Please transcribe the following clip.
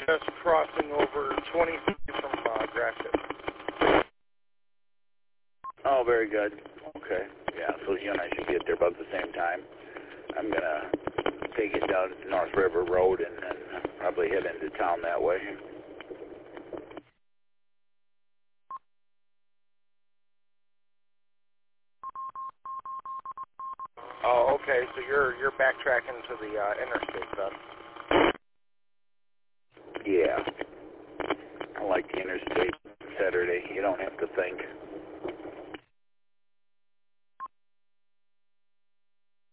just crossing over 20 from Gratiot. Oh, very good. Okay. Yeah, so you and I should get there about the same time. I'm going to take it down to North River Road and then probably head into town that way. Oh, okay. So you're backtracking to the interstate then? Yeah. I like the interstate Saturday. You don't have to think.